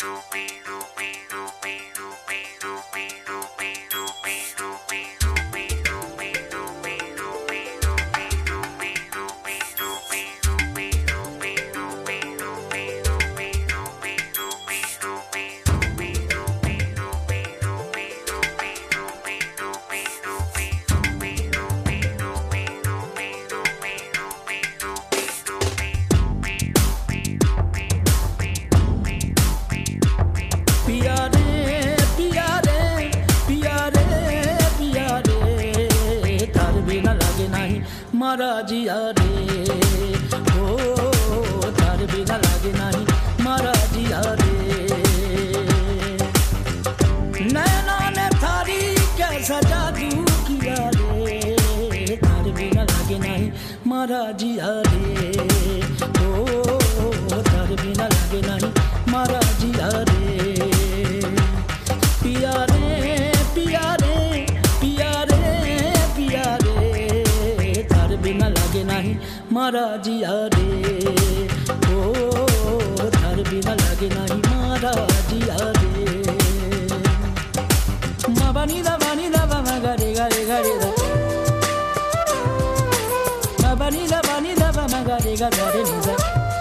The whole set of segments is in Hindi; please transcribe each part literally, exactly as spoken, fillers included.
मारा जिया रे ओ तार बिना लागे नहीं मारा जिया रे नैना ने थारी कैसा जादू किया रे तार बिना लागे नहीं मारा जिया रे ओ तार बिना लागे नहीं मारा जिया रे पिया रे पिया रे पिया रे पिया रे बिना लागे नहीं मारा जिया रे ओ थार बिना लागे नहीं मारा जिया रे मा बनी दा बनी दा मा गा रे गा रे गा रे दा मा बनी दा बनी दा मा गा रे गा गा रे नी दा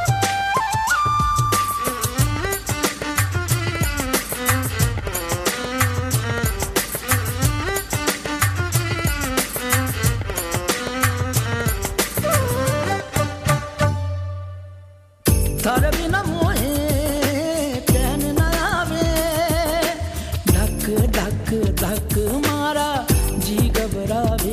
थार बिना मोहे चैन न आवे धक धक धक मारा जी घबरावे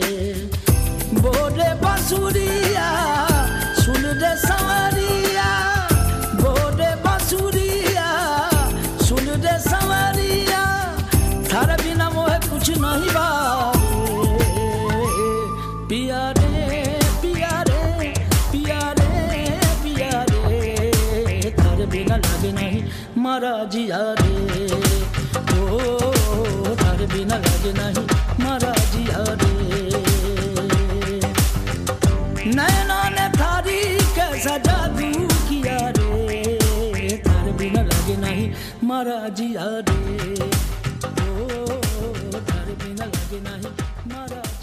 बोले बांसुरिया सुन दे संवरिया बोले बांसुरिया सुन दे संवरिया थार बिना मोहे कुछ नहीं भावे पिया रे पिया रे पिया रे बिना लागे नहीं मारा जिया रे ओ तार बिना लागे नहीं मारा जिया रे नैना ने थारी कैसा जादू किया रे तार बिना लागे नहीं मारा जिया रे ओ तार बिना लागे नहीं मारा